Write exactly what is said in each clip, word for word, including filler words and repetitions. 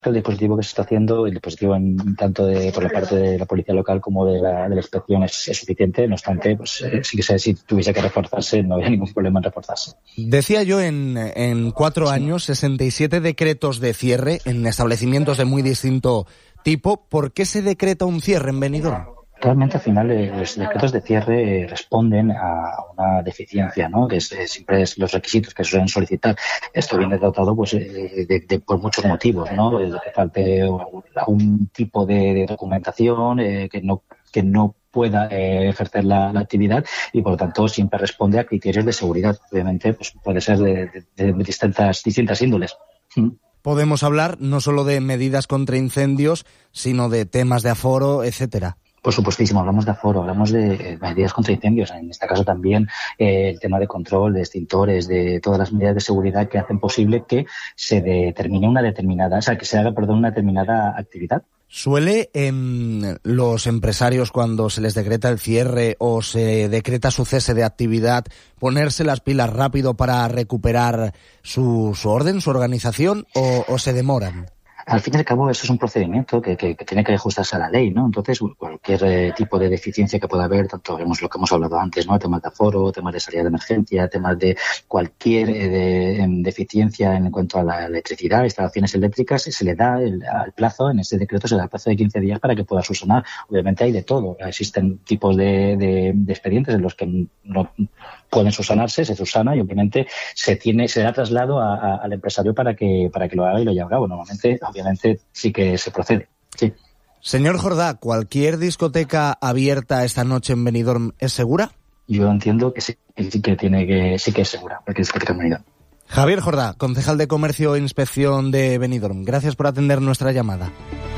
el dispositivo que se está haciendo, el dispositivo en, tanto de, por la parte de la policía local como de la, de la inspección es, es suficiente. No obstante, pues eh, sí que sé, si tuviese que reforzarse, no había ningún problema en reforzarse. Decía yo, en, en cuatro sí. años, sesenta y siete decretos de cierre en establecimientos de muy distinto tipo. ¿Por qué se decreta un cierre en Benidorm? Realmente, al final, eh, los decretos de cierre eh, responden a una deficiencia, ¿no? Que es, eh, siempre es los requisitos que se suelen solicitar. Esto viene dotado, pues, eh, de, de, por muchos motivos, ¿no? De que falte algún tipo de, de documentación, eh, que no que no pueda eh, ejercer la, la actividad y, por lo tanto, siempre responde a criterios de seguridad. Obviamente, pues puede ser de, de, de distintas, distintas índoles. Podemos hablar no solo de medidas contra incendios, sino de temas de aforo, etcétera. Por supuestísimo, hablamos de aforo, hablamos de medidas contra incendios, en este caso también eh, el tema de control, de extintores, de todas las medidas de seguridad que hacen posible que se determine una determinada, o sea, que se haga, perdón, una determinada actividad. ¿Suele eh, los empresarios, cuando se les decreta el cierre o se decreta su cese de actividad, ponerse las pilas rápido para recuperar su, su orden, su organización, o, o se demoran? Al fin y al cabo, eso es un procedimiento que, que, que tiene que ajustarse a la ley, ¿no? Entonces, cualquier eh, tipo de deficiencia que pueda haber, tanto vemos lo que hemos hablado antes, ¿no? Temas de aforo, temas de salida de emergencia, temas de cualquier eh, de, en deficiencia en cuanto a la electricidad, instalaciones eléctricas, se le da el, el plazo, en ese decreto se le da el plazo de quince días para que pueda subsanar. Obviamente hay de todo. Existen tipos de, de, de expedientes en los que no pueden subsanarse, se subsana y obviamente se tiene, se da traslado a, a, al empresario para que, para que lo haga y lo lleve a cabo. Normalmente, obviamente, sí que se procede. Sí. Señor Jordá, ¿cualquier discoteca abierta esta noche en Benidorm es segura? Yo entiendo que sí, que sí que tiene que, sí que es segura, cualquier discoteca en Benidorm. Javier Jordá, concejal de Comercio e Inspección de Benidorm. Gracias por atender nuestra llamada.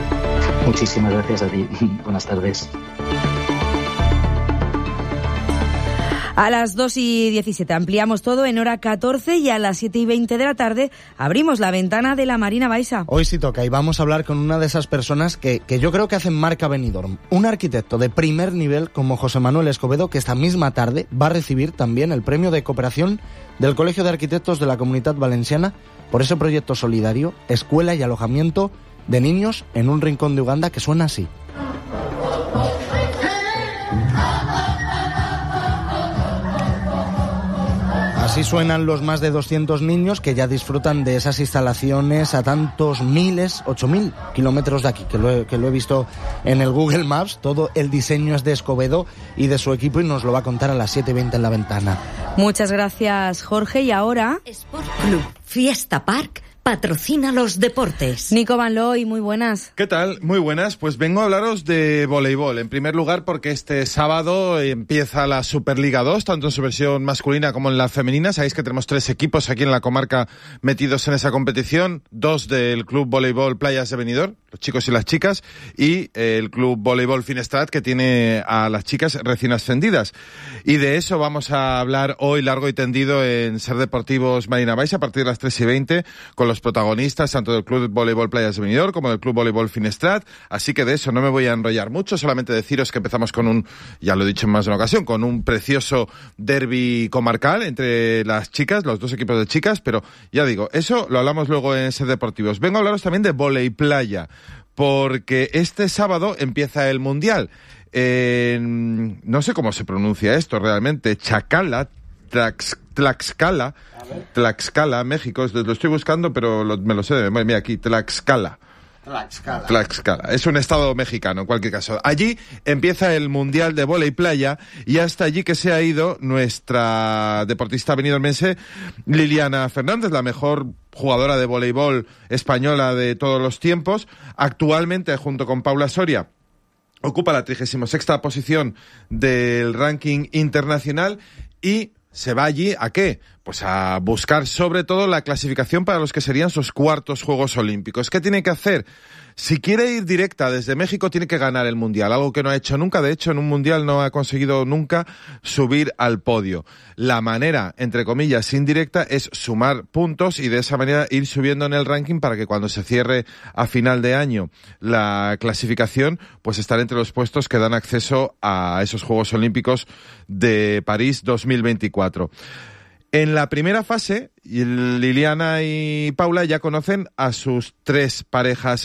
Muchísimas gracias a ti. Buenas tardes. A las dos y diecisiete ampliamos todo en hora catorce y a las siete y veinte de la tarde abrimos la ventana de la Marina Baixa. Hoy sí toca y vamos a hablar con una de esas personas que, que yo creo que hacen marca Benidorm. Un arquitecto de primer nivel como José Manuel Escobedo, que esta misma tarde va a recibir también el premio de cooperación del Colegio de Arquitectos de la Comunitat Valenciana por ese proyecto solidario, escuela y alojamiento de niños en un rincón de Uganda, que suena así. Así suenan los más de doscientos niños que ya disfrutan de esas instalaciones a tantos miles, ocho mil kilómetros de aquí, que lo, he, que lo he visto en el Google Maps. Todo el diseño es de Escobedo y de su equipo y nos lo va a contar a las siete y veinte en la ventana. Muchas gracias, Jorge. Y ahora... Sport Club Fiesta Park patrocina los deportes. Nico Van Looy, muy buenas. ¿Qué tal? Muy buenas. Pues vengo a hablaros de voleibol. En primer lugar, porque este sábado empieza la Superliga dos, tanto en su versión masculina como en la femenina. Sabéis que tenemos tres equipos aquí en la comarca metidos en esa competición. Dos del Club Voleibol Playas de Benidorm, los chicos y las chicas, y el Club Voleibol Finestrat, que tiene a las chicas recién ascendidas. Y de eso vamos a hablar hoy largo y tendido en Ser Deportivos Marina Baixa a partir de las tres y veinte, con los protagonistas tanto del Club Voleibol Playas de Benidorm como del Club Voleibol Finestrat. Así que de eso no me voy a enrollar mucho, solamente deciros que empezamos con un, ya lo he dicho en más de una ocasión, con un precioso derbi comarcal entre las chicas, los dos equipos de chicas, pero ya digo, eso lo hablamos luego en Ser Deportivos. Vengo a hablaros también de volei playa, porque este sábado empieza el Mundial. Eh, no sé cómo se pronuncia esto realmente, Chacala, Tlax, Tlaxcala, Tlaxcala, México, lo estoy buscando, pero lo, me lo sé de memoria. Mira aquí, Tlaxcala. Tlaxcala. Tlaxcala. Es un estado mexicano, en cualquier caso. Allí empieza el Mundial de Vóley Playa y hasta allí que se ha ido nuestra deportista benidormense Liliana Fernández, la mejor jugadora de voleibol española de todos los tiempos. Actualmente, junto con Paula Soria, ocupa la trigésima sexta posición del ranking internacional y se va allí ¿a qué? Pues a buscar sobre todo la clasificación para los que serían sus cuartos Juegos Olímpicos. ¿Qué tiene que hacer? Si quiere ir directa desde México, tiene que ganar el Mundial, algo que no ha hecho nunca. De hecho, en un Mundial no ha conseguido nunca subir al podio. La manera, entre comillas, indirecta, es sumar puntos y de esa manera ir subiendo en el ranking para que cuando se cierre a final de año la clasificación, pues estar entre los puestos que dan acceso a esos Juegos Olímpicos de París dos mil veinticuatro. En la primera fase, Liliana y Paula ya conocen a sus tres parejas